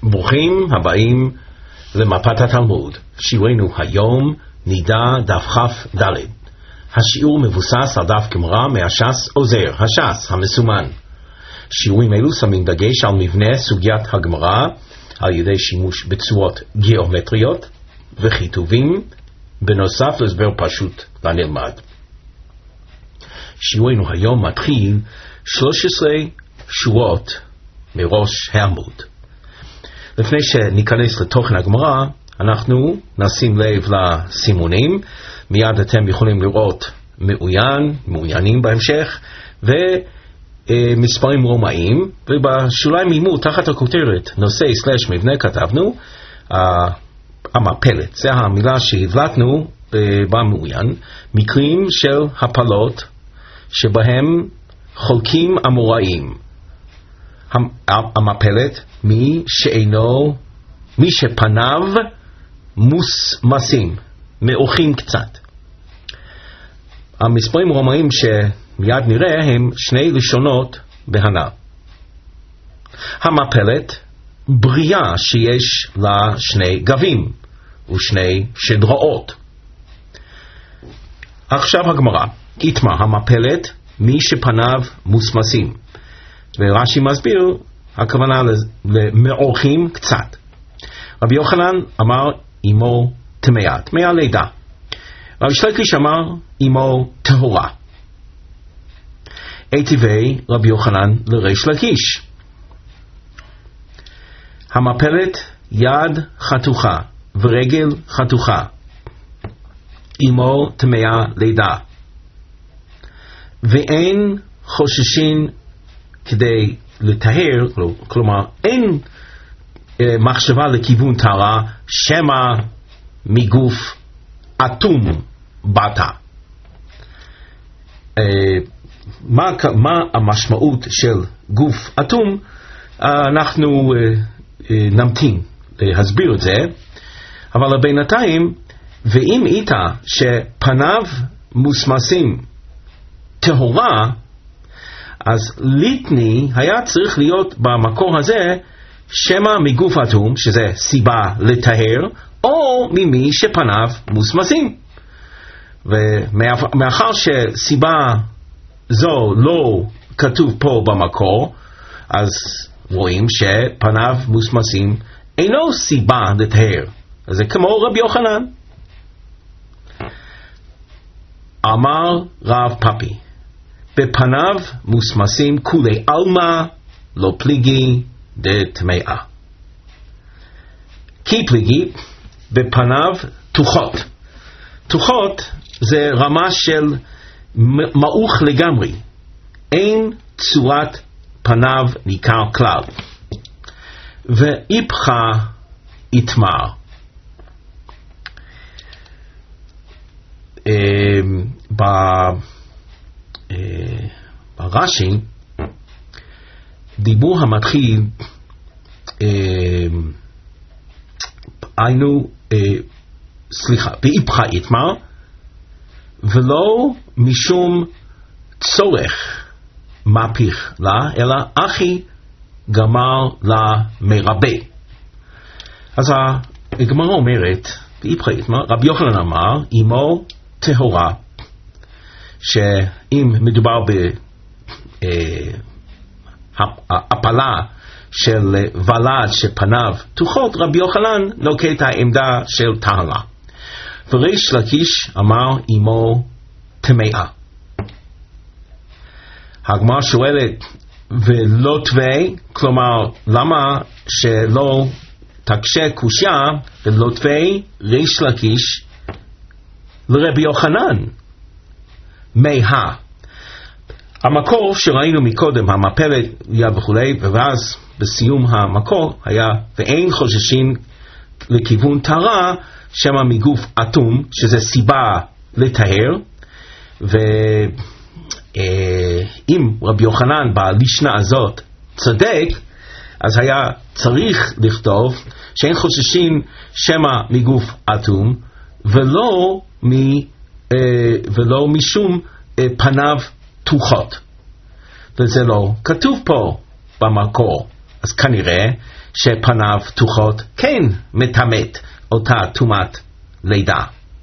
ברוכים הבאים למפת התלמוד. שיעורנו היום נידע דף כ"ד. השיעור מבוסס על דף גמרא מהש"ס עוזר, הש"ס המסומן. שיעורים אלו שמים דגש על מבנה סוגיית הגמרא על ידי שימוש בצורות גיאומטריות וכיתובים, בנוסף להסבר פשוט לנלמד. שיעורנו היום מתחיל 13 שורות מראש העמוד. לפני שניכנס לתוכן הגמרא, אנחנו נשים לב לסימונים. מיד אתם יכולים לראות מעוניינים בהמשך, ומספרים רומאים, ובשוליים עימות תחת הכותרת נושא / מבנה כתבנו המפלת, זה המילה שהבלטנו במעוין, מקרים של הפלות שבהם חולקים אמוראים. המפלת מי שפניו מוסמסים, מאוחים קצת. המספרים רומאים שמיד נראה הם שני לשונות בהנא. המפלת בריאה שיש לה שני גבים ושני שדראות. עכשיו הגמרא, איתמה המפלת מי שפניו מוסמסים, ורש"י מסביר הכוונה למאוחים קצת. רבי יוחנן אמר אמו טמאה, טמאה לידה. רבי שלקיש אמר אמו טהורה. היטיבי רבי יוחנן לריש לקיש. המפלת יד חתוכה ורגל חתוכה, אמו טמאה לידה, ואין חוששים כדי לטהר, כלומר אין מחשבה לכיוון טהרה, שמא מגוף אטום בתה. מה המשמעות של גוף אטום? אנחנו נמתין להסביר את זה, אבל בינתיים, ואם איתה שפניו מוסמסים טהורה, אז ליטני היה צריך להיות במקור הזה שמא מגוף אטום, שזה סיבה לטהר, או ממי שפניו מוסמסים. ומאחר שסיבה זו לא כתוב פה במקור, אז רואים שפניו מוסמסים אינו סיבה לטהר. אז זה כמו רבי יוחנן. אמר רב פאפי, בפניו מוסמסים כולי אלמה, לא פליגי דטמאה. כי פליגי, בפניו תוחות. תוחות זה רמה של מעוך לגמרי. אין צורת פניו ניכר כלל. ואיפכה יתמר. ברש"י דיבור המתחיל היינו באיפכה יתמר, ולא משום צורך מפיך לה, אלא אחי גמר לה מרבה. אז הגמרא אומרת באיפכה יתמר, רבי יוחנן אמר אמו טהורה, שאם מדובר בהפלה של ולד שפניו תוחות, רבי יוחנן נוקט העמדה של טהרה. וריש לקיש אמר אמו טמאה. הגמרא שואלת ולא תווי, כלומר למה שלא תקשה קושיה ולא תווי ריש לקיש לרבי יוחנן מה. המקור שראינו מקודם, המפלת יד וכולי, ואז בסיום המקור היה ואין חוששים לכיוון טהרה שמא מגוף אטום, שזה סיבה לטהר. ואם רבי יוחנן בלישנה הזאת צדק, אז היה צריך לכתוב שאין חוששים שמא מגוף אטום, ולא משום פניו תוחות. וזה לא כתוב פה במקור. אז כנראה שפניו פתוחות כן מטמאת אותה טומאת לידה.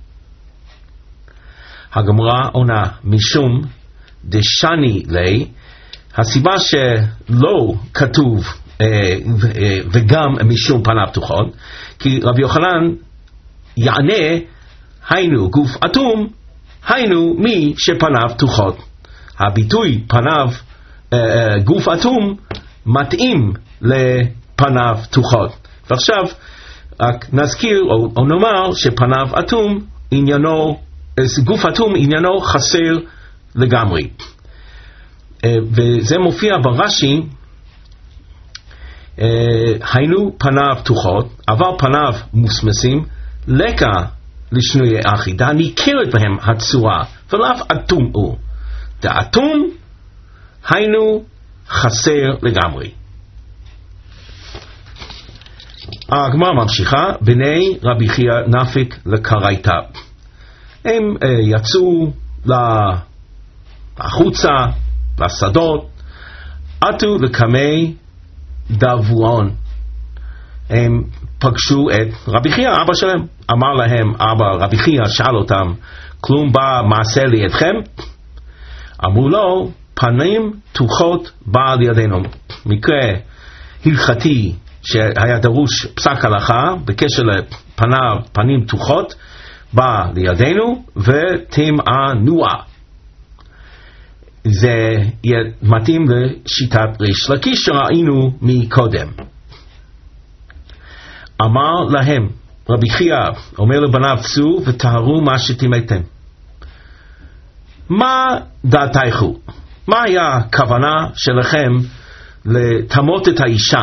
הגמרא עונה משום דשני לי, הסיבה שלא כתוב וגם משום פניו פתוחות, כי רבי יוחנן יענה היינו גוף אטום, היינו מי שפניו פתוחות. הביטוי פניו גוף אטום מתאים לפניו פתוחות. ועכשיו רק נזכיר או נאמר שפניו אטום עניינו, גוף אטום עניינו חסר לגמרי. וזה מופיע ברש"י, היינו פניו פתוחות, אבל פניו מוסמסים, לקה לשינוי אחידה, ניכרת בהם הצורה, ולאו אטום הוא. דאטום, היינו חסר לגמרי. הגמרא ממשיכה, בני רבי חייא נפיק לקרייתא. הם יצאו החוצה, לשדות, עטו לקמי דבורון. הם פגשו את רבי חייא, אבא שלהם. אמר להם, רבי חייא שאל אותם, כלום בא מעשה לידכם? אמרו לו, פנים פתוחות בא לידינו. מקרה הלכתי שהיה דרוש פסק הלכה בקשר לפנים פתוחות בא לידינו ותמענוע. זה מתאים לשיטת ריש לקיש שראינו מקודם. אמר להם רבי חייא, אומר לבניו, צאו וטהרו מה שטימאתם. מה דעתיכם? מה היה הכוונה שלכם לטמאות את האישה?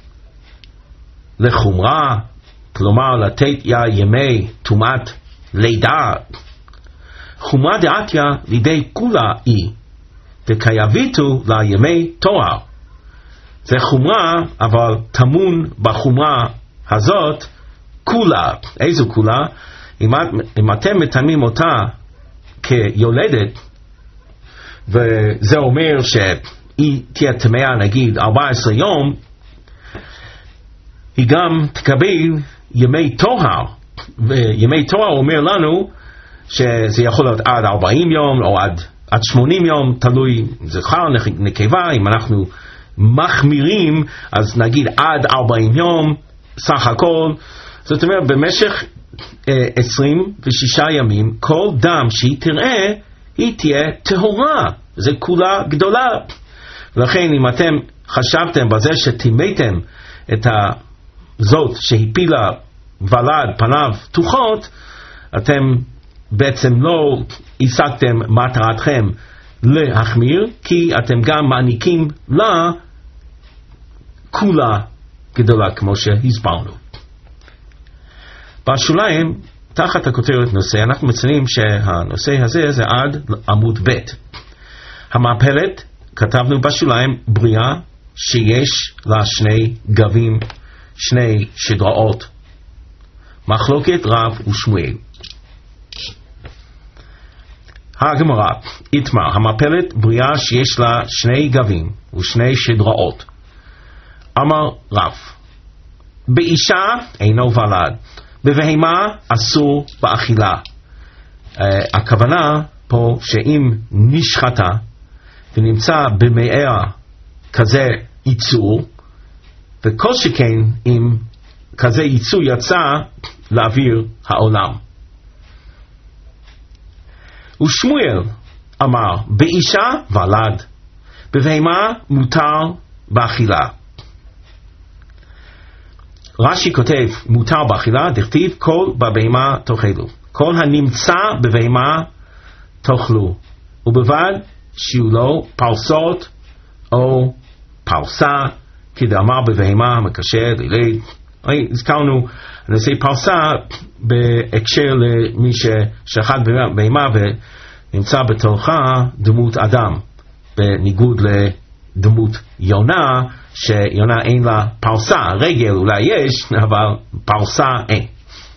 לחומרה, כלומר לתת ימי טומאת לידה. חומרה דעתיה לידי כולה היא, וכייביתו לה ימי תואר. זה חומרה, אבל טמון בחומרה הזאת כולה. איזו כולה? אם אתם מטמאים אותה כיולדת, וזה אומר שהיא תהיה טמאה נגיד 14 יום, היא גם תקבל ימי תואר. וימי תואר אומר לנו שזה יכול להיות עד 40 יום או עד 80 יום, תלוי זכר נקבה. אם אנחנו מחמירים אז נגיד עד 40 יום סך הכל. זאת אומרת במשך 26 ימים כל דם שהיא תראה היא תהיה טהורה. זה כולה גדולה. ולכן אם אתם חשבתם בזה שטימאתם את זאת שהפילה ולד פניו פתוחות, אתם בעצם לא השגתם מטרתכם להחמיר, כי אתם גם מעניקים לה כולה גדולה כמו שהסברנו. בשוליים, תחת הכותרת נושא, אנחנו מציינים שהנושא הזה זה עד עמוד ב'. המעפלת, כתבנו בשוליים, בריאה שיש לה שני גבים, שני שדראות. מחלוקת רב ושמואל. הגמרא, איתמר, המעפלת בריאה שיש לה שני גבים ושני שדראות. אמר רב, באישה אינו ולד, בבהמה אסור באכילה. הכוונה פה שאם נשחטה ונמצא במאר כזה ייצור, וכל שכן אם כזה ייצור יצא לאוויר העולם. ושמואל אמר, באישה ולד, בבהמה מותר באכילה. רש"י כותב מותר באכילה, דכתיב כל בבהמה תאכלו. כל הנמצא בבהמה תאכלו, ובלבד שיהיו לו פרסות או פרסה, כדאמר בבהמה מקשר לילד. הזכרנו נושא פרסה בהקשר למי ששחט בהמה ונמצא בתוכה דמות אדם, בניגוד לדמות יונה, שיונה אין לה פרסה, רגל אולי יש, אבל פרסה אין.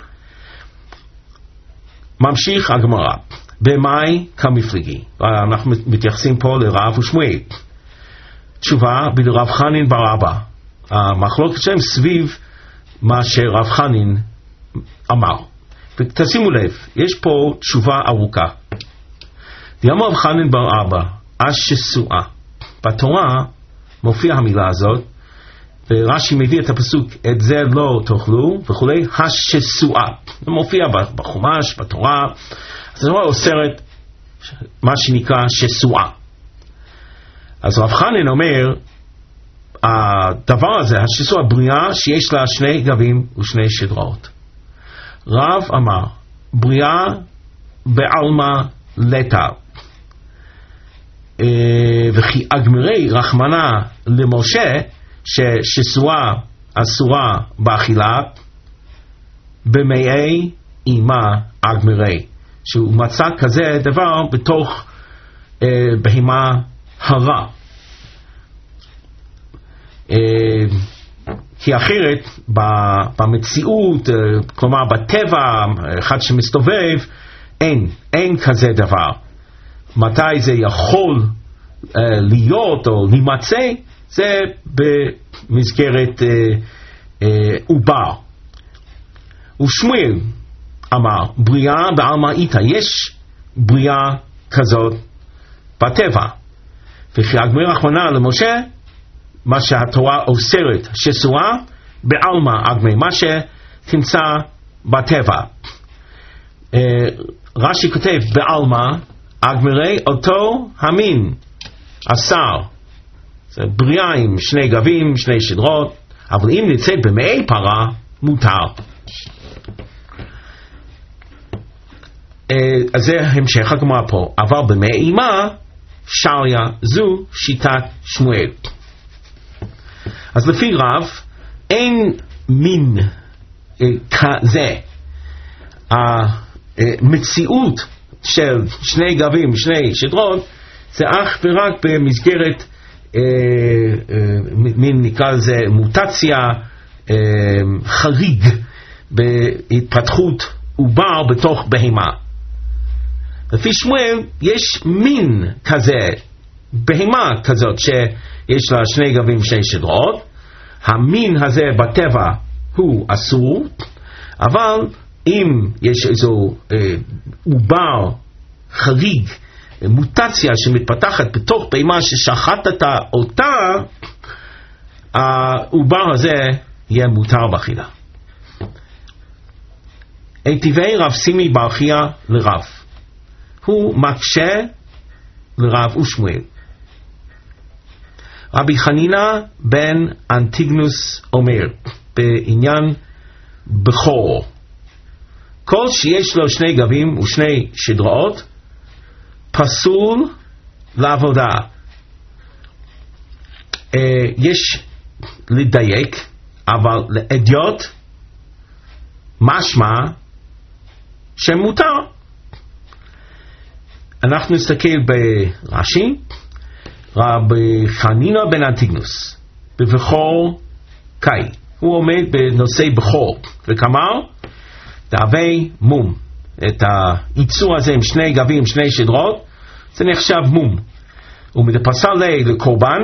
ממשיך הגמרא, במאי כמפלגי. אנחנו מתייחסים פה לרב ושמואל. תשובה, ברב חנין בר אבא, המחלוקת שלהם סביב מה שרב חנין אמר. ותשימו לב, יש פה תשובה ארוכה. דיאמר רב חנין בר אבא, השסועה. בתורה מופיע המילה הזאת, ורש"י מביא את הפסוק, את זה לא תאכלו, וכולי, השסועה. זה מופיע בחומש, בתורה, אז זה אוסרת מה שנקרא שסועה. אז רב חנין אומר, הדבר הזה, השסועה בריאה שיש לה 2 גבים ו2 שדרות. רב אמר, בריאה בעלמא לטה, וכי אגמרי רחמנה למשה, שסועה אסורה באכילה, במאי אימה אגמרי, שהוא מצא כזה דבר בתוך בהמה הרה. כי אחרת במציאות, כלומר בטבע, אחד שמסתובב, אין כזה דבר. מתי זה יכול להיות או להימצא? זה במסגרת עובר. ושמואל אמר, בריאה בעלמא איתה, יש בריאה כזאת בטבע. וכי אגמרי רחמנה למשה, מה שהתורה אוסרת שסועה, בעלמא אגמרי, מה שתמצא בטבע. רש"י כותב בעלמא אגמרי אותו המין, אסר. זה בריאה עם 2 גבים, 2 שדרות, אבל אם נצאת במאי פרה, מותר. אז זה המשך הגמרא פה. אבל במאי אימה, שריה, זו שיטת שמואל. אז לפי רב, אין מין כזה. המציאות של 2 גבים, 2 שדרות, זה אך ורק במסגרת מין נקרא לזה מוטציה, חריג בהתפתחות עובר בתוך בהמה. לפי שמואל יש מין כזה, בהמה כזאת שיש לה 2 גבים 2 שדרות. המין הזה בטבע הוא אסור, אבל אם יש איזו עובר חריג, מוטציה שמתפתחת בתוך בהמה ששחטת אותה, העובר הזה יהיה מותר באכילה. היטיבי רב סימי בר חייא לרב, הוא מקשה לרב ושמואל. רבי חנינא בן אנטיגנוס אומר בעניין בכור, כל שיש לו 2 גבים ו2 שדרות פסול לעבודה. יש לדייק, אבל לאדיוט משמע שמותר. אנחנו נסתכל ברש"י, רבי חנינא בן אנטיגנוס בבכור קאי, הוא עומד בנושא בכור וכאמר תהווה מום. את הייצור הזה עם 2 גבים 2 שדרות זה נחשב מום, ומדפסל לקורבן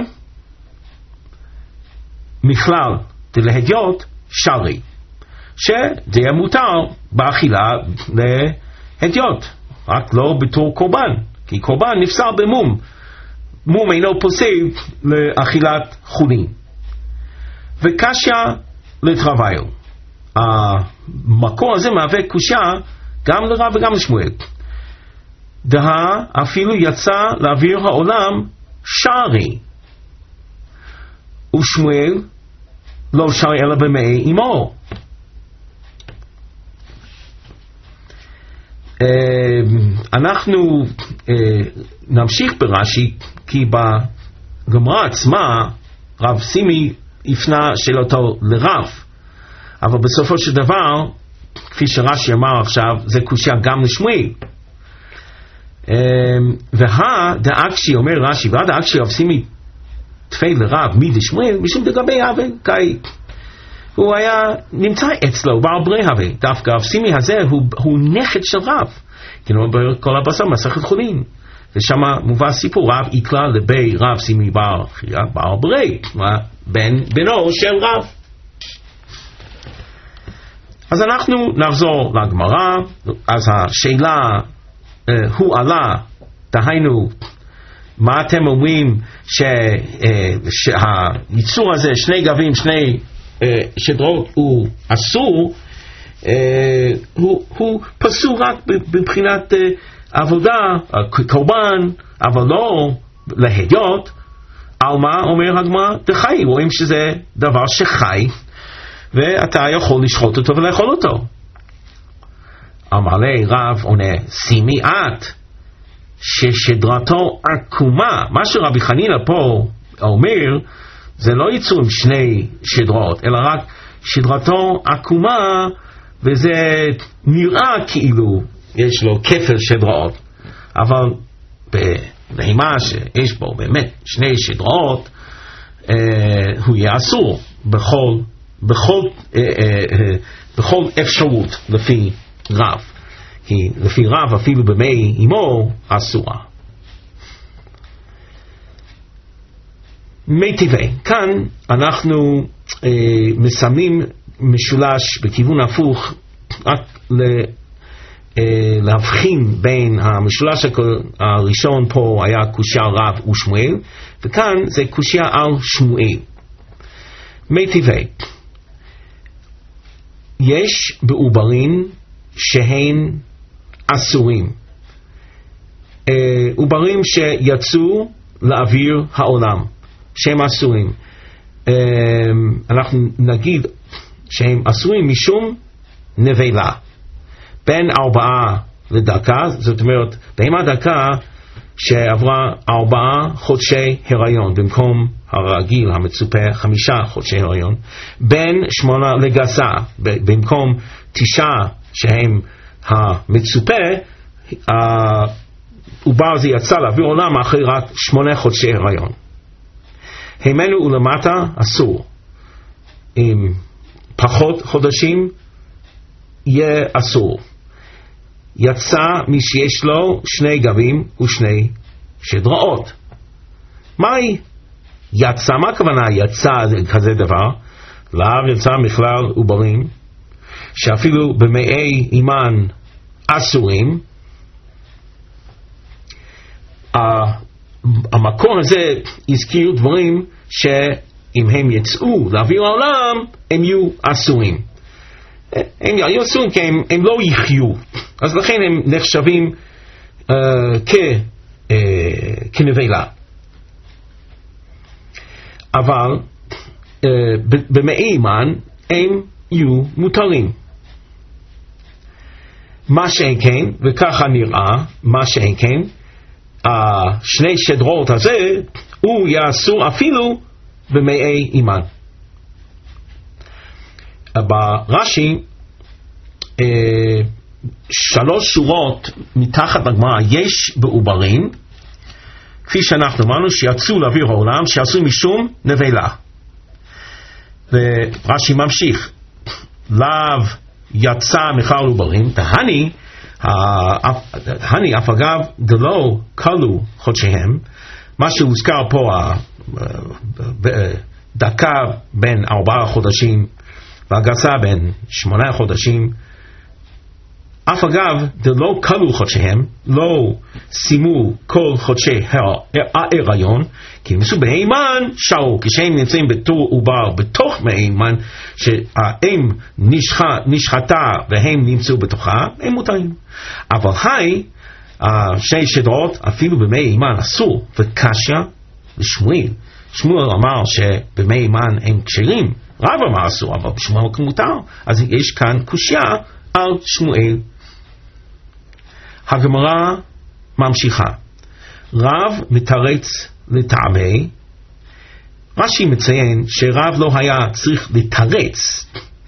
מכלל דלהדיוט שרי, שזה יהיה מותר באכילה להדיוט, רק לא בתור קורבן, כי קורבן נפסל במום. מום אינו פוסל לאכילת חולין. וקשיא לתרוויו, המקור הזה מהווה קושיה גם לרב וגם לשמואל. אפילו יצא לאוויר העולם שרי, ושמואל לא שרי אלא במאי אמו. אנחנו נמשיך ברש"י, כי בגמרא עצמה רב סימי הפנה שאלתו לרב, אבל בסופו של דבר, כפי שרש"י אמר עכשיו, זה קושיה גם לשמואל. והדאקשי, אומר רש"י, והדאקשי רב סימי תפי לרב מי דשמואל, משום דגבי הווה קאי, הוא היה נמצא אצלו בעברי הווה. דווקא רב סימי הזה הוא נכד של רב, כאילו בכל הבשר מסכת חולין, ושם מובא סיפור, רב יקלה לבי רב סימי בר חייא בר ברי, בנו של רב. אז אנחנו נחזור לגמרא. אז השאלה הוא עלה, דהיינו, מה אתם אומרים שהייצור הזה, שני גבים, שני שדרות, הוא אסור, הוא פסול רק מבחינת עבודה, קורבן, אבל לא להיות. על מה אומר הגמרא? דחי, רואים שזה דבר שחי, ואתה יכול לשחוט אותו ולאכול אותו. אמר לי רב עונה, שימי את ששדרתו עקומה. מה שרבי חנינא פה אומר, זה לא ייצור עם שני שדרות, אלא רק שדרתו עקומה, וזה נראה כאילו יש לו כפל שדרות, אבל בהמה שיש בו באמת שני שדרות, הוא יהיה אסור בכל אפשרות לפי רב, כי לפי רב אפילו במי אמו אסורה. מי טבעי, כאן אנחנו מסמנים משולש בכיוון הפוך, רק להבחין בין המשולש הראשון פה היה קושיה רב ושמואל, וכאן זה קושיה על שמואל. מי טבעי, יש בעוברים שהן אסורים, עוברים שיצאו לאוויר העולם שהם אסורים, אנחנו נגיד שהם אסורים משום נבלה בין 4 לדקה, זאת אומרת בהמה דקה שעברה 4 חודשי הריון במקום הרגיל המצופה 5 חודשי הריון, בין 8 לגסה במקום 9 שהם המצופה, העובר הזה יצא לאוויר עולם אחרי רק 8 חודשי הריון. הימנו ולמטה אסור, עם פחות חודשים יהיה אסור. יצא מי שיש לו 2 גבים ו2 שדראות. מהי יצא? מה הכוונה יצא כזה דבר? לאו יצא מכלל עוברים שאפילו במאי אימן אסורים. המקור הזה הזכיר דברים שאם הם יצאו לאוויר העולם הם יהיו אסורים. הם יהיו אסורים כי הם לא יחיו, אז לכן הם נחשבים כנבלה. אבל במאי אימן הם יהיו מותרים. מה שאין כן, וככה נראה, מה שאין כן, 2 שדרות הזה הוא יאסור אפילו במאי אימן. ברש"י 3 שורות מתחת לגמרא, יש בעוברים כפי שאנחנו אמרנו שיצאו לאוויר העולם שעשו משום נבלה, ורש"י ממשיך, לאו יצא מכלל עוברים, דהני אף אגב דלא כלו חודשיהם. מה שהוזכר פה דקה בין 4 חודשים והגסה בין 8 חודשים, אף אגב דלא כלו חודשיהם, לא שימו כל חודשי ההיריון, כי הם עשו בהימן שרו, כשהם נמצאים בתור עובר בתוך מהימן שהאם נשחטה והם נמצאו בתוכה, הם מותרים. אבל 2 שדרות אפילו במי אימן אסור, וקשיא לשמואל. שמואל אמר שבמי אימן הם כשרים, רב אמר אסור, אבל בשמואל כמותר, אז יש כאן קושיה על שמואל. הגמרא ממשיכה, רב מתרץ לטעמי. רש"י מציין שרב לא היה צריך לתרץ.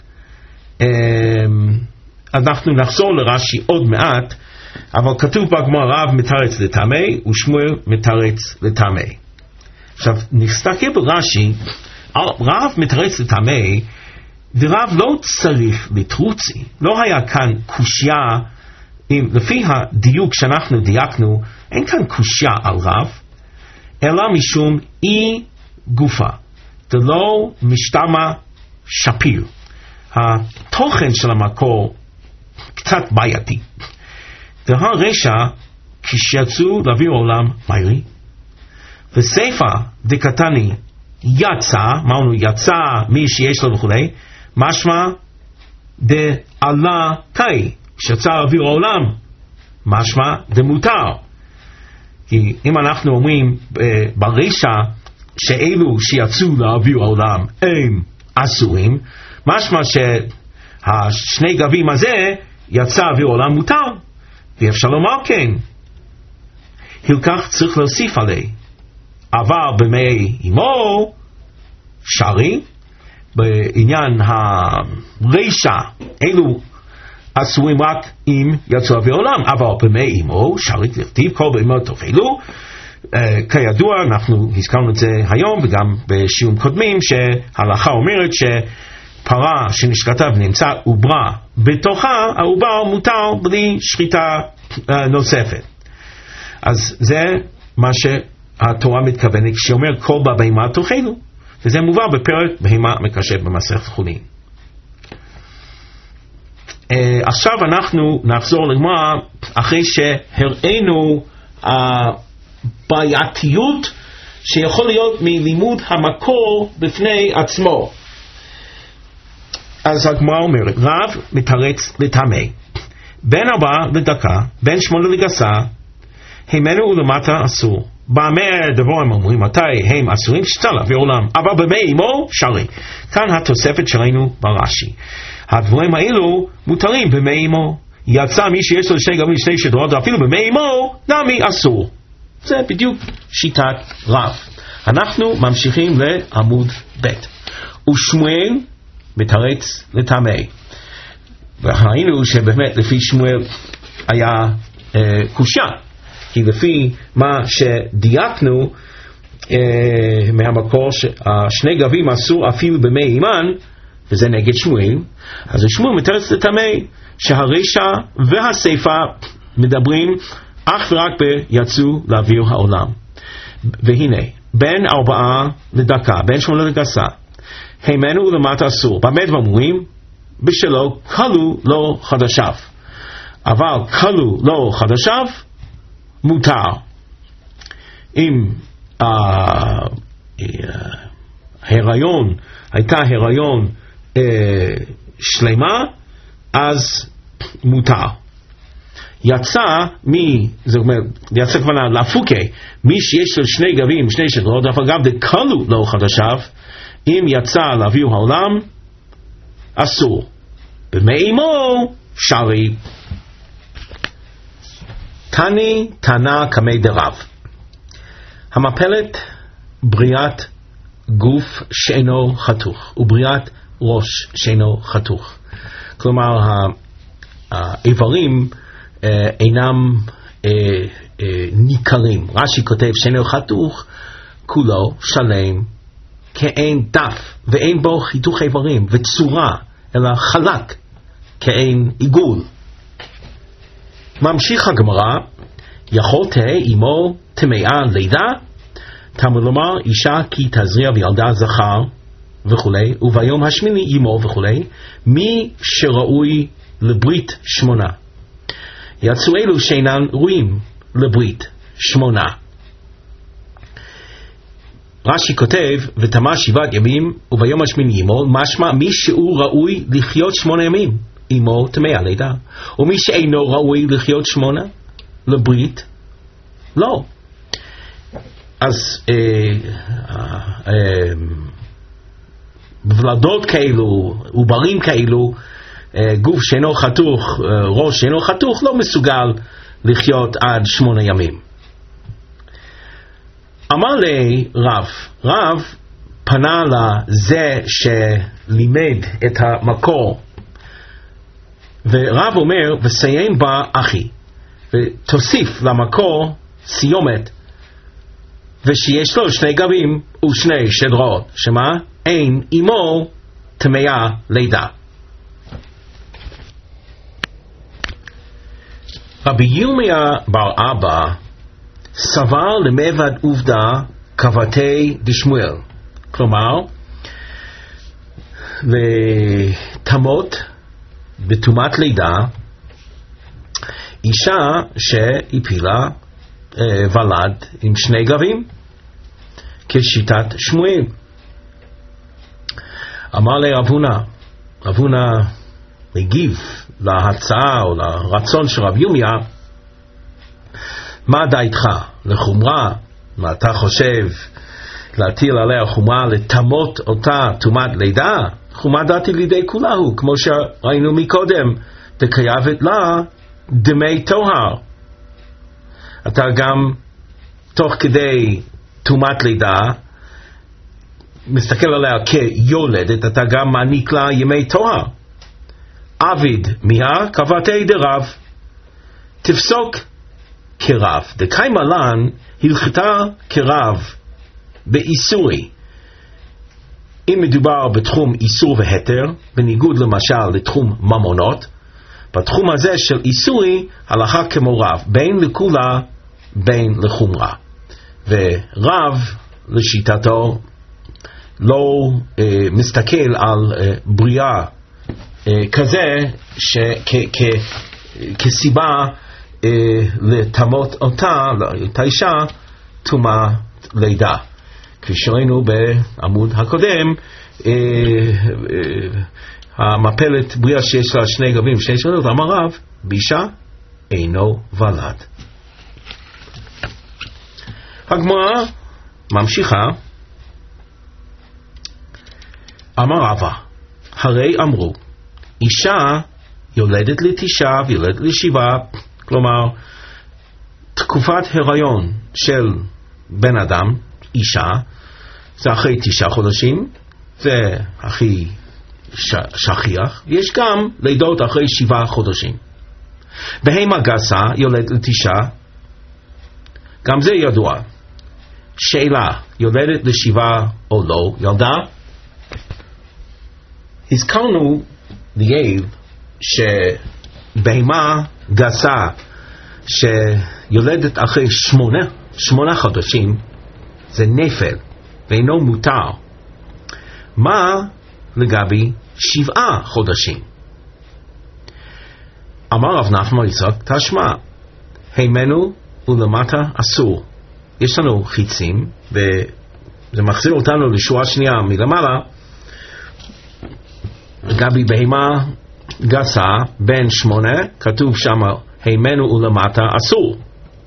אנחנו נחזור לרש"י עוד מעט, אבל כתוב בגמרא רב מתרץ לטעמי ושמואל מתרץ לטעמי. עכשיו נסתכל ברש"י, רב מתרץ לטעמי, ורב לא צריך לתרוצי, לא היה כאן קושיה לפי הדיוק שאנחנו דייקנו, אין כאן קושיה על רב, אלא משום אי גופה, דלא משתמע שפיר. התוכן של המקור קצת בעייתי. והרשע כשיצאו לאוויר עולם מהירי, וסיפא דקתני יצא, אמרנו יצא מי שיש לו וכולי, משמע דעלה קאי, שיצא לאוויר העולם, משמע דמותר. כי אם אנחנו אומרים ברשע שאלו שיצאו לאוויר העולם הם אסורים, משמע שהשני גבים הזה יצא לאוויר העולם מותר, ואפשר לומר כן. הלקח צריך להוסיף עלי, אבל במי אמו שרי, בעניין הרשע אלו אסורים רק אם יצאו לאוויר העולם, אבל במי אמו שרי תכתיב כל באמות תאכלו. כידוע, אנחנו הזכרנו את זה היום וגם בשיעורים קודמים, שההלכה אומרת שפרה שנשחטה ונמצא עוברה בתוכה, העובר מותר בלי שחיטה נוספת. אז זה מה שהתורה מתכוונת כשאומר כל בהמה תאכלו, וזה מובא בפרק בהמה מקשט במסכת חולין. עכשיו אנחנו נחזור לגמרא אחרי שהראינו בעייתיות שיכול להיות מלימוד המקור בפני עצמו. אז הגמרא אומרת, רב מתרץ לטמא, בין 4 לדקה, בין 8 לגסה, הימנו ולמטה אסור. במה דבר הם אומרים, מתי הם אסורים? שצא לאוויר עולם, אבל במה אמו שרי. כאן התוספת שלנו ברש"י. הדברים האלו מותרים במה אמו. יצא מי שיש לו שני גבים שני שדרות, אפילו במה אמו נמי אסור. זה בדיוק שיטת רב. אנחנו ממשיכים לעמוד ב'. ושמואל מתרץ לטמא. וראינו שבאמת לפי שמואל היה קושיה, כי לפי מה שדייקנו מהמקור ששני גבים אסור אפילו במי אימן, וזה נגד שמואל, אז שמואל מתרץ לטמא שהרשע והסיפא מדברים אך ורק ביצאו לאוויר העולם. והנה, בין 4 לדקה, בין 8 לגסה, הימנו ולמטה אסור. באמת אומרים, בשלו כלו לא חדשיו. אבל כלו לא חדשיו, מותר. אם ההיריון הייתה היריון שלמה, אז מותר. זאת אומרת, יצא כבר להפוקי, מי שיש לו שני גבים, שני שדרות, אבל גם דקלו לא חדשיו, אם יצא לאוויר העולם, אסור. במי אמו שרי. תני תנה כמי דרב. המפלת בריאת גוף שאינו חתוך, ובריאת ראש שאינו חתוך. כלומר, האיברים אינם ניכרים. רש"י כותב שאינו חתוך, כולו שלם, כאין דף, ואין בו חיתוך איברים וצורה, אלא חלק, כאין עיגול. ממשיך הגמרא, יכול תהא אמו טמאה לידה, תלמוד לומר אישה כי תזריע וילדה זכר וכולי, וביום השמיני אמו וכולי, מי שראוי לברית 8. יצאו אלו שאינן ראויים לברית 8. רש"י כותב, וטמא 7 ימים וביום השמיני אמו, משמע מי שהוא ראוי לחיות 8 ימים, אמו טמאה לידה. ומי שאינו ראוי לחיות 8 לברית, לא. אז ולדות כאלו, עוברים כאלו, גוף שאינו חתוך, ראש שאינו חתוך, לא מסוגל לחיות עד 8 ימים. אמר לי רב פנה לזה שלימד את המקור, ורב אומר, וסיים בה אחי, ותוסיף למקור סיומת, ושיש לו 2 גבים ו2 שדרות, שמה? אין אמו טמאה לידה. רבי ירמיה בר אבא סבר למבד עובדה קבתי דשמואל, כלומר ותמות בתומת לידה אישה שהפילה ולד עם שני גבים כשיטת שמואל. אמר אבונה הגיב להצעה או לרצון של רב ירמיה, מה דעתך לחומרה? מה אתה חושב להטיל עליה חומרה לתמות אותה תומת לידה? חומרה דעתי לידי כולהו, כמו שראינו מקודם, דקייבת לה דמי טוהר. אתה גם תוך כדי תומת לידה מסתכל עליה כיולדת, אתה גם מעניק לה ימי טוהר. עביד מיה קבתי דרב, תפסוק כרב. דקיימה לן הלכתה כרב באיסורי. אם מדובר בתחום איסור והתר, בניגוד למשל לתחום ממונות, בתחום הזה של איסורי הלכה כמו רב, בין לכולה בין לחומרה. ורב לשיטתו לא מסתכל על בריאה כזה כסיבה לתמות אותה אישה תומה לידה. כפי שראינו בעמוד הקודם, המפלת בריאה שיש לה שני גבים שני שנות, אמר רב, באישה אינו ולד. הגמרא ממשיכה, אמר רבא, הרי אמרו, אישה יולדת לתשעה ויולדת לשבעה, כלומר תקופת הריון של בן אדם, אישה, זה אחרי 9 חודשים, זה הכי שכיח, יש גם לידות אחרי 7 חודשים. בהמה גסה יולדת לתשעה, גם זה ידוע. שאלה, יולדת לשבעה או לא, ילדה? הזכרנו ליאל שבהמה גסה שיולדת אחרי 8 חודשים זה נפל ואינו מותר. מה לגבי 7 חודשים? אמר רב נחמן יצחק, תשמע, הימנו ולמטה אסור. יש לנו חיצים וזה מחזיר אותנו לשורה שנייה מלמעלה. לגבי בהמה גסה בין 8 כתוב שם הימנו ולמטה אסור.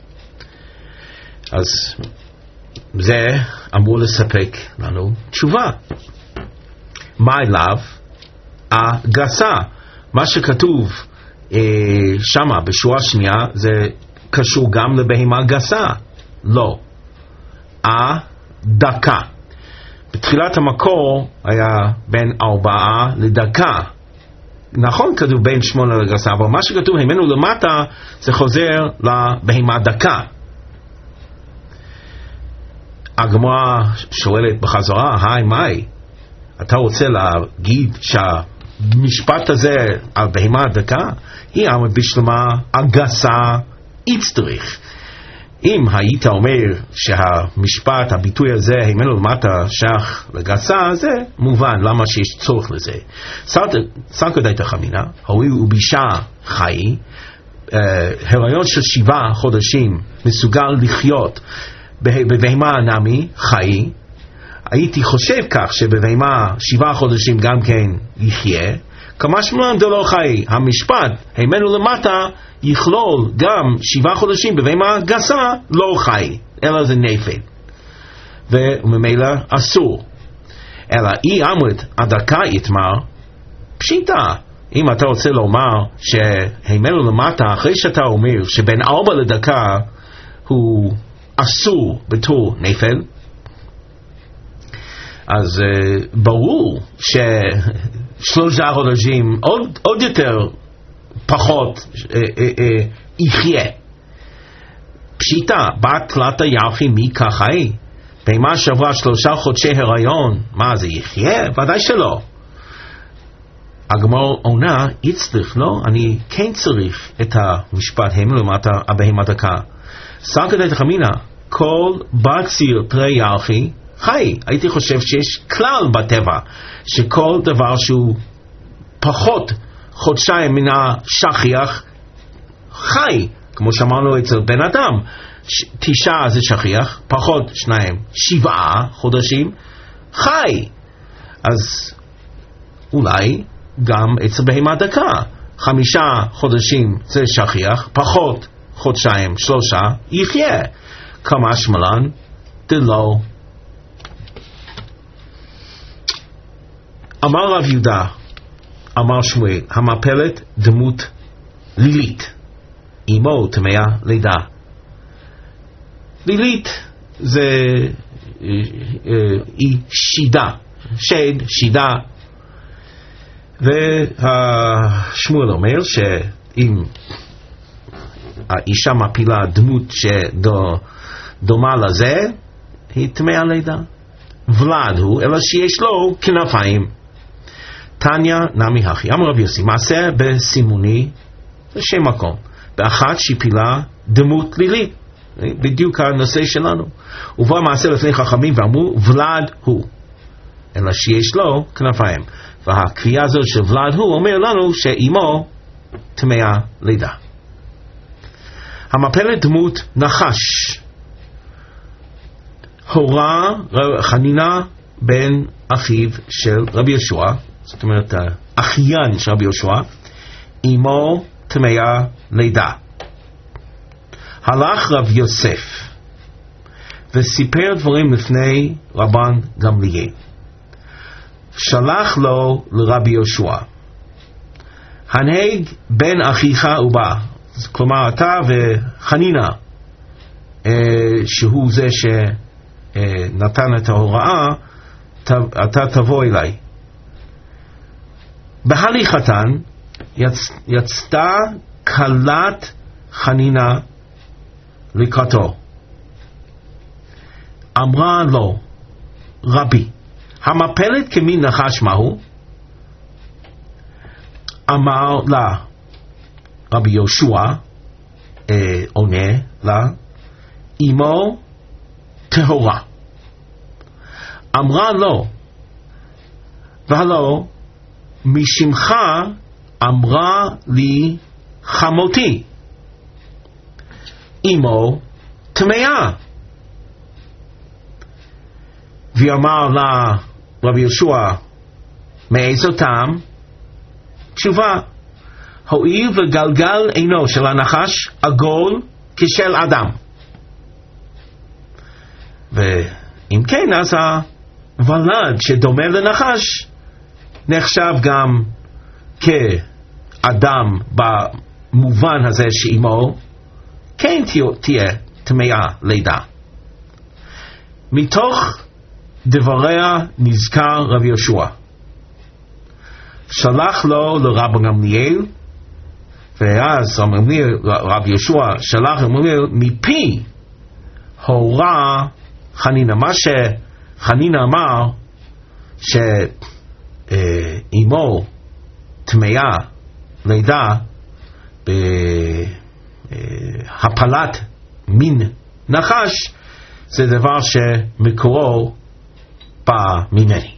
אז זה אמור לספק לנו תשובה. מה אליו? הגסה, מה שכתוב שמה בשורה שנייה זה קשור גם לבהמה גסה? לא. דקה. בתחילת המקור היה בין 4 לדקה. נכון כתוב בין 8 לגסה, אבל מה שכתוב הימנו למטה זה חוזר לבהמה דקה. הגמרא שואלת בחזרה, היי מאי, אתה רוצה להגיד שהמשפט הזה על בהמה דקה היא אמרת בשלמה הגסה יצטריך. אם היית אומר שהמשפט, הביטוי הזה, הימנו למטה שייך לגסה, זה מובן למה שיש צורך לזה. סנקא דייתא חמינא, הואיל ובישה חי, הריון של 7 חודשים מסוגל לחיות בבהמה נמי חי, הייתי חושב כך שבבהמה 7 חודשים גם כן יחיה, כמשמע דלא חי. המשפט הימנו למטה יכלול גם 7 חודשים בבהמה גסה לא חי, אלא זה נפל, וממילא אסור. אלא אי אמרת הדקה יתמר פשיטה. אם אתה רוצה לומר שהימנו למטה אחרי שאתה אומר שבין 4 לדקה הוא אסור בתור נפל, אז ברור ש3 חודשים עוד יותר פחות יחיה. פשיטה, בת תלתה ירחי מי כחי? בהמה שעברה 3 חודשי הריון, מה זה יחיה? ודאי שלא. הגמרא עונה, יצטרך, לא? אני כן צריך את המשפט הם לעומת הבהמה דקה. סלקא דחמינא, כל בקסיר תרי ירחי חי. הייתי חושב שיש כלל בטבע, שכל דבר שהוא פחות חודשיים מן השכיח חי, כמו שאמרנו אצל בן אדם. 9 זה שכיח, פחות 2, 7 חודשים חי. אז אולי גם אצל בהמה דקה 5 חודשים זה שכיח, פחות חודשיים 3 יחיה. כמה שמלן דלא. אמר רב יהודה, אמר שמואל, המפלת דמות לילית, אמו טמאה לידה. לילית זה היא שידה, שד, שידה. ושמואל אומר שאם האישה מפילה דמות שדומה לזה, היא טמאה לידה. ולד הוא, אלא שיש לו כנפיים. תניא נמי הכי. אמר רבי יוסי, מעשה בסימוני, זה שם מקום. באחת שהפילה דמות לילית. בדיוק הנושא שלנו. ובא מעשה לפני חכמים ואמרו, ולד הוא. אלא שיש לו כנפיים. והקביעה הזאת של ולד הוא אומר לנו שאימו טמאה לידה. המפלת דמות נחש. הורה חנינה בן אחיו של רבי יהושע, זאת אומרת אחיין של רבי יהושע, אימו טמאה לידה. הלך רב יוסף וסיפר דברים לפני רבן גמליאל. שלח לו לרבי יהושע, הנהג בן אחיך ובא. כלומר אתה וחנינה, שהוא זה שנתן את ההוראה, אתה תבוא אליי. בהליכתן יצתה כלת חנינה לקראתו. אמרה לו, רבי, המפלת כמין נחש מהו? אמר לה, רבי יהושע עונה לה, אמו טהורה. אמרה לו, והלא משמך אמרה לי חמותי, אמו טמאה. ואמר לה רבי יהושע, מאיזו טעם? תשובה, הואיל וגלגל עינו של הנחש עגול כשל אדם. ואם כן, אז הוולד שדומה לנחש נחשב גם כאדם במובן הזה שאימו כן תהיה טמאה לידה. מתוך דבריה נזכר רבי יהושע, שלח לו לרב גמליאל, ואז רבי יהושע שלח לגמליאל מפי הורה חנינה. מה שחנינה אמר שאימו טמאה לידה בהפלת מין נחש, זה דבר שמקורו בא ממני.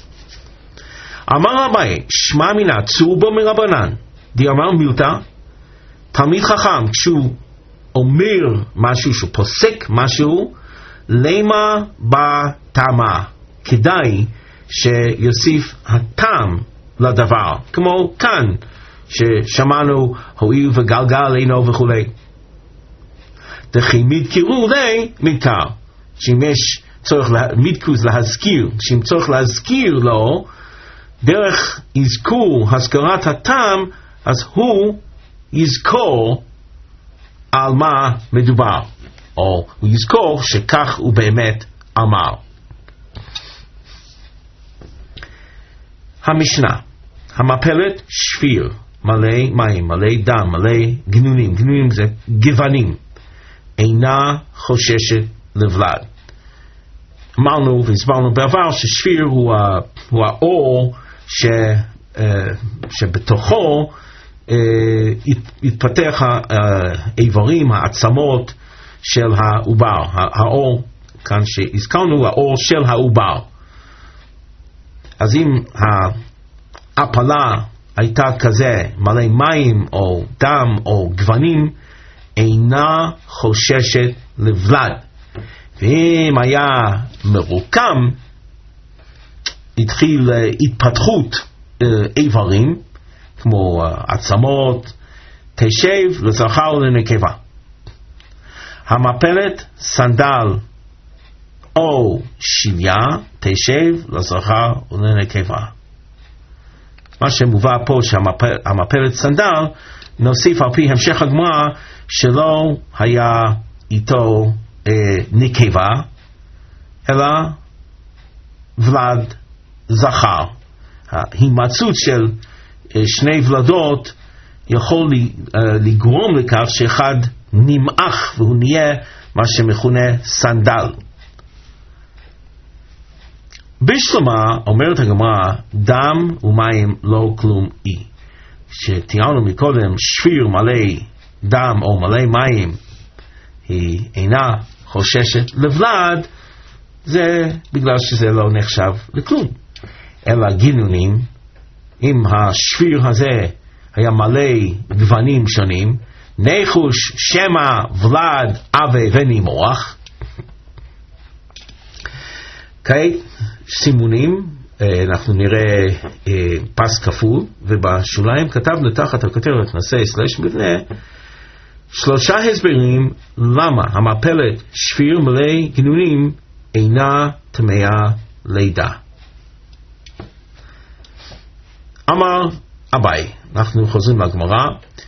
אמר רבי, שמע מינה צור בו מרבנן. אמר מילתא, תלמיד חכם כשהוא אומר משהו, שהוא פוסק משהו, למה בטעמה, כדאי שיוסיף הטעם לדבר, כמו כאן ששמענו הואיל וגלגל עינו וכו'. דכי מדקרו לי מדקר, שאם יש צורך מדקוס להזכיר, שאם צורך להזכיר לו דרך יזכור הזכרת הטעם, אז הוא יזכור על מה מדובר, או הוא יזכור שכך הוא באמת אמר. המשנה, המפלת שפיר, מלא מים, מלא דם, מלא גנונים, גנונים זה גוונים, אינה חוששת לבלד. אמרנו והסברנו בעבר ששפיר הוא האור שבתוכו התפתח האיברים, העצמות של העובר, האור, כאן שהזכרנו, האור של העובר. אז אם ההפלה הייתה כזה, מלא מים או דם או גוונים, אינה חוששת לבלד. ואם היה מרוקם, התחיל התפתחות איברים, כמו עצמות, תשב לזכר ולנקבה. המפלת סנדל או שליה תשב לזכר ולנקבה. מה שמובא פה שהמפלת סנדל, נוסיף על פי המשך הגמרא שלא היה איתו נקבה, אלא ולד זכר. ההימצאות של שני ולדות יכול לגרום לכך שאחד נמעך והוא נהיה מה שמכונה סנדל. בשלמה אומרת הגמרא, דם ומים לא כלום אי. שתיארנו מקודם שפיר מלא דם או מלא מים היא אינה חוששת לבלד, זה בגלל שזה לא נחשב לכלום. אלא גינונים, אם השפיר הזה היה מלא גוונים שונים, נחוש, שמע, ולד, אבה ונימוח, כעת סימונים, אנחנו נראה פס כפול, ובשוליים כתבנו תחת הכותרת נושא/מבנה 3 הסברים למה המפלת שפיר מלא גינונים אינה טמאה לידה. אמר אביי, אנחנו חוזרים לגמרא,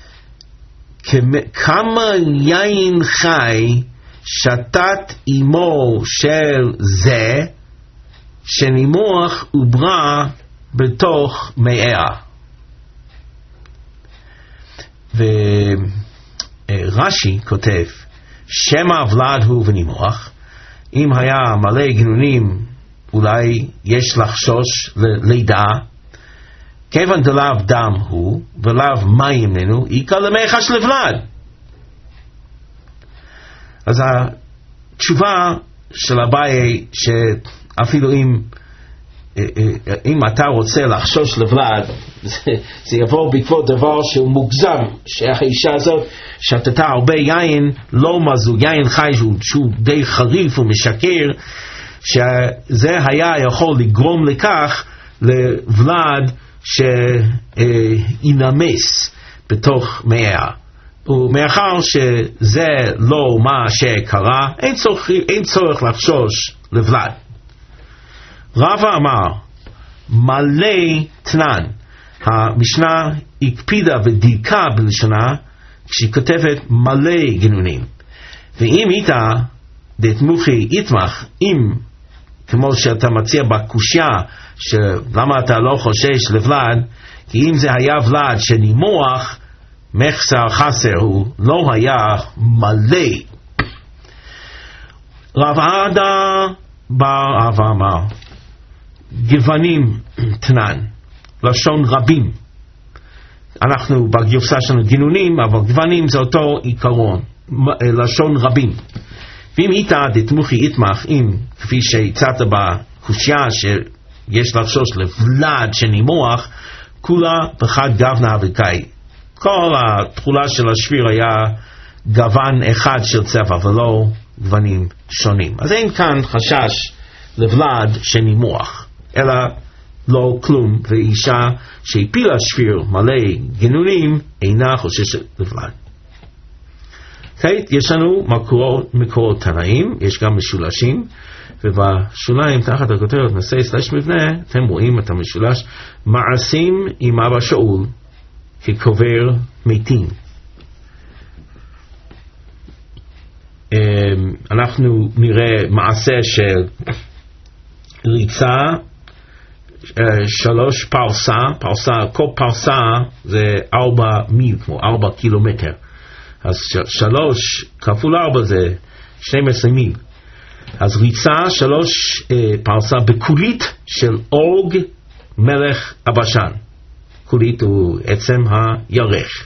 כמה יין חי שתת אמו של זה שנימוח וברא בתוך מאיה. ורש"י כותב, שמא ולד הוא ונימוח, אם היה מלא גינונים אולי יש לחשוש ללידה, כיוון דלאו דם הוא ולאו מים לנו, איקא למחש לבלד. אז התשובה של אביי, שאפילו אם אתה רוצה לחשוש לבלד, זה יבוא בעקבות דבר שהוא מוגזם, שהאישה הזאת שתתה הרבה יין לא מזוג, יין חי שהוא די חריף ומשקר, שזה היה יכול לגרום לכך לבלד שינמס בתוך מאיה. ומאחר שזה לא מה שקרה, אין צורך לחשוש לבלד. רבא אמר, מלא תנן. המשנה הקפידה ודייקה בלשונה כשהיא כותבת מלא גינונים. ואם איתה דתמוכי יתמך, אם כמו שאתה מציע בקושיה, שלמה אתה לא חושש לבלד, כי אם זה היה ולד שנימוח, מחסר חסר הוא לא היה מלא. רב עדה בר אבא אמר, גוונים תנן, לשון רבים. אנחנו בגרסה שלנו גינונים, אבל גוונים זה אותו עיקרון, לשון רבים. ואם איתה דתמוכי יתמך, אם כפי שהצעת בקושיה שיש לחשוש לבלד שנימוח, כולה בחד גוונה וקאי. כל התחולה של השפיר היה גוון אחד של צבע ולא גוונים שונים. אז אין כאן חשש לבלד שנימוח, אלא לא כלום, ואישה שהפילה שפיר מלא גינונים אינה חוששת לבלד. כעת יש לנו מקורות תנאים, יש גם משולשים, ובשוליים תחת הכותרת נושא/מבנה אתם רואים את המשולש מעשים עם אבא שאול כקובר מתים. אנחנו נראה מעשה של ריצה 3 פרסה, כל פרסה זה 4 מיל, כמו 4 קילומטר. אז 3 כפול 4 זה 12 מיל. אז ריצה 3 פרסה בקולית של אוג מלך הבשן. קולית הוא עצם הירך.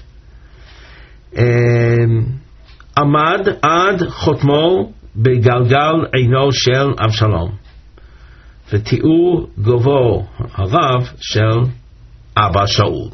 עמד עד חותמו בגלגל עינו של אבשלום, ותיאור גובהו הרב של אבא שאול.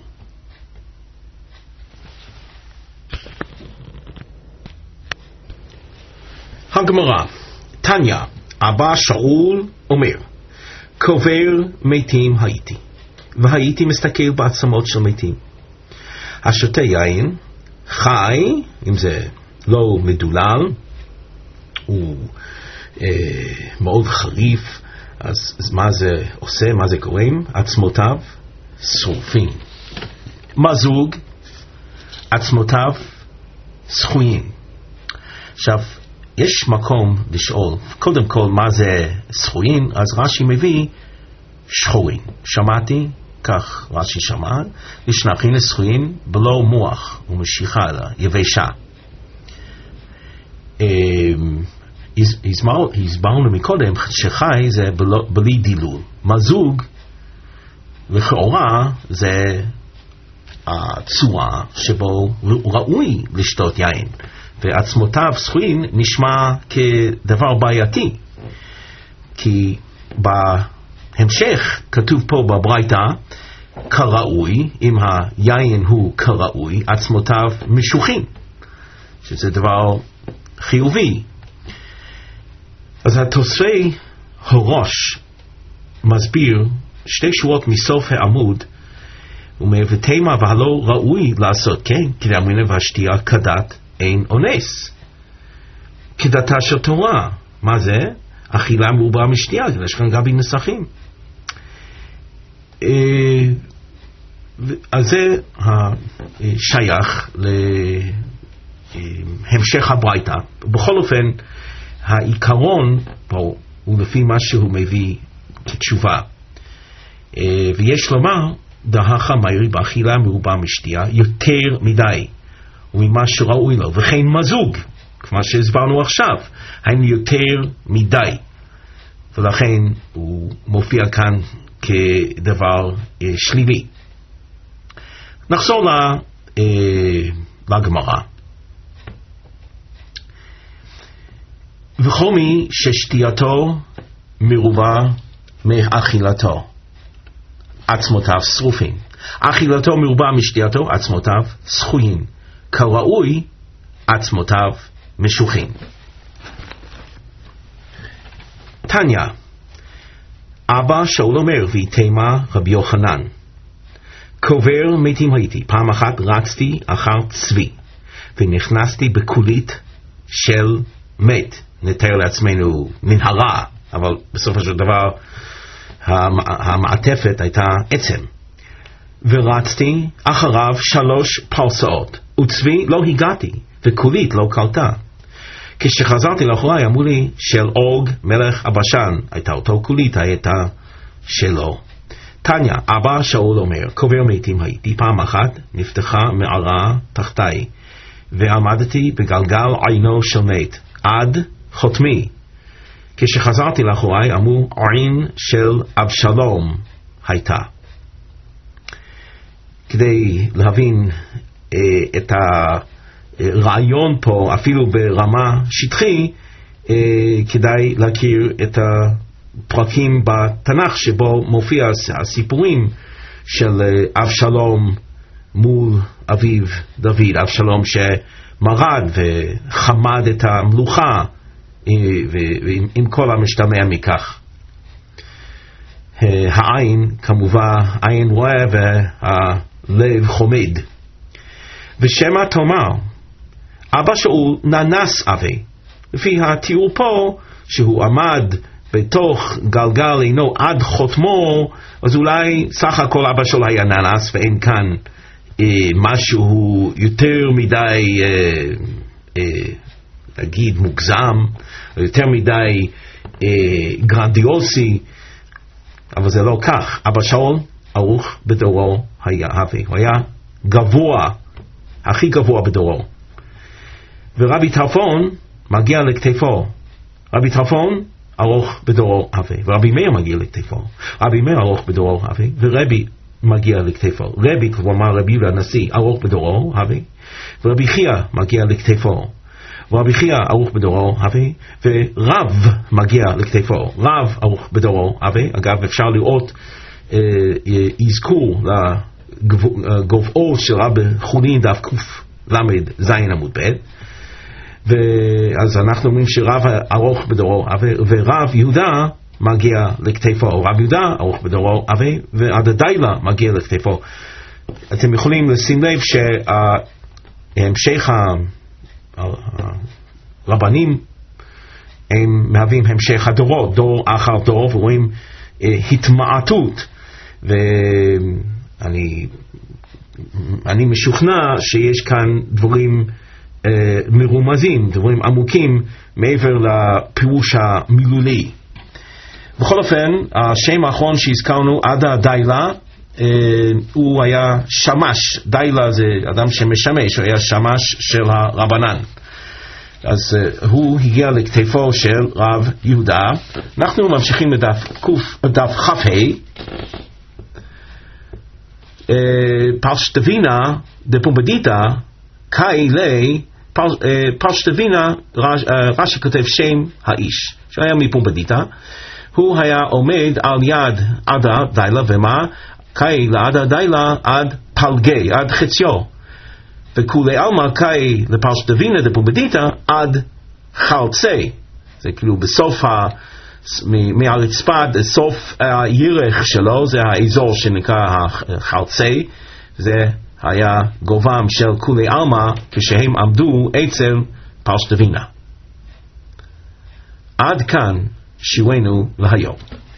הגמרא, תניא, אבא שאול אומר, קובר מתים הייתי, והייתי מסתכל בעצמות של מתים. השותה יין חי, אם זה לא מדולל, הוא מאוד חריף, אז מה זה עושה, מה זה גורם? עצמותיו שרופים. מזוג, עצמותיו שחויים. עכשיו, יש מקום לשאול, קודם כל מה זה שחויים, אז רש"י מביא שחורים. שמעתי, כך רש"י שמע, ישנכין שחויים בלא מוח ומשיכה אלא יבשה. הסברנו מקודם שחי זה בלי דילול. מזוג לכאורה זה הצורה שבו ראוי לשתות יין, ועצמותיו שחויים נשמע כדבר בעייתי, כי בהמשך כתוב פה בברייתא כראוי, אם היין הוא כראוי, עצמותיו משוחים, שזה דבר חיובי. אז התוספי הראש מסביר שתי שורות מסוף העמוד, אומר ותימה והלא ראוי לעשות כן, כדאמרינן והשתייה כדת אין אונס, כדתה של תורה. מה זה? אכילה מרובה משתייה, יש כאן גם נסחים. אז זה השייך להמשך הברייתא. בכל אופן, העיקרון פה הוא לפי מה שהוא מביא כתשובה. ויש לומר, דהכה מיירי באכילה מרובה משתייה יותר מדי, וממה שראוי לו, וכן מזוג, כמו שהסברנו עכשיו, היינו יותר מדי. ולכן הוא מופיע כאן כדבר שלילי. נחזור לגמרא. וכל מי ששתייתו מרובה מאכילתו, עצמותיו שרופים. אכילתו מרובה משתייתו, עצמותיו שחויים. כראוי, עצמותיו משוחים. תניא, אבא שאול אומר, ויתימה רבי יוחנן, קובר מתים הייתי. פעם אחת רצתי אחר צבי, ונכנסתי בקולית של מת. נתאר לעצמנו מנהרה, אבל בסופו של דבר המעטפת הייתה עצם. ורצתי אחריו 3 פרסאות, וצבי לא הגעתי, וקולית לא קלטה. כשחזרתי לאחוריי אמרו לי של אוג מלך הבשן, הייתה אותו קולית, הייתה שלו. תניא, אבא שאול אומר, קובר מתים הייתי. פעם אחת נפתחה מערה תחתיי, ועמדתי בגלגל עינו של מת, עד חותמי. כשחזרתי לאחוריי אמרו עין של אבשלום הייתה. כדי להבין את הרעיון פה, אפילו ברמה שטחי, כדאי להכיר את הפרקים בתנ"ך שבו מופיע הסיפורים של אבשלום מול אביו דוד. אבשלום שמרד וחמד את המלוכה, ועם כל המשתמע מכך. העין כמובן עין רואה והלב חומד. ושמא תאמר, אבא שאול ננס אבי. לפי התיאור פה שהוא עמד בתוך גלגל עינו עד חותמו, אז אולי סך הכל אבא שלו היה ננס, ואין כאן משהו יותר מדי נגיד מוגזם, יותר מדי גרנדיוסי, אבל זה לא כך. אבא שאול ארוך בדורו היה אבי, הוא היה גבוה, הכי גבוה בדורו. ורבי טרפון מגיע לכתפו. רבי טרפון ארוך בדורו אבי, ורבי מאיר מגיע לכתפו. רבי מאיר ארוך בדורו אבי, ורבי מגיע לכתפו. רבי, כלומר רבי יהודה הנשיא, ארוך בדורו, הווי, ורבי חייא מגיע לכתפו. ורבי חייא ארוך בדורו, הווי, ורב מגיע לכתפו. רב ארוך בדורו, הווי. אגב, אפשר לראות אזכור לגובהו של רב חולין דף קוף למד זין עמוד ב'. ואז אנחנו אומרים שרב ארוך בדורו, ורב יהודה מגיע לכתפו. רב יהודה ארוך בדורו, ועד הדיילה מגיע לכתפו. אתם יכולים לשים לב שהמשך הרבנים הם מהווים המשך הדורות, דור אחר דור, ורואים התמעטות, ואני משוכנע שיש כאן דברים מרומזים, דברים עמוקים מעבר לפירוש המילולי. בכל אופן, השם האחרון שהזכרנו, עד הדיילה, הוא היה שמש. דיילה זה אדם שמשמש, הוא היה שמש של הרבנן. אז הוא הגיע לכתפו של רב יהודה. אנחנו ממשיכים לדף כ"ה. פרשתבינה דפומבדיתא קאי לי פרשתבינה, רש"י כותב שם האיש שהיה מפומבדיתא. הוא היה עומד על יד עד הדיילה, ומה? קאי לעד הדיילה עד פלגי, עד חציו, וכולי עלמא קאי לפרשתבינה דפומבדיתא עד חלצי. זה כאילו בסוף מהרצפה, סוף הירך שלו, זה האזור שנקרא החלצי. זה היה גובם של כולי עלמא כשהם עמדו אצל פרשתבינה. עד כאן שיעורנו להיום.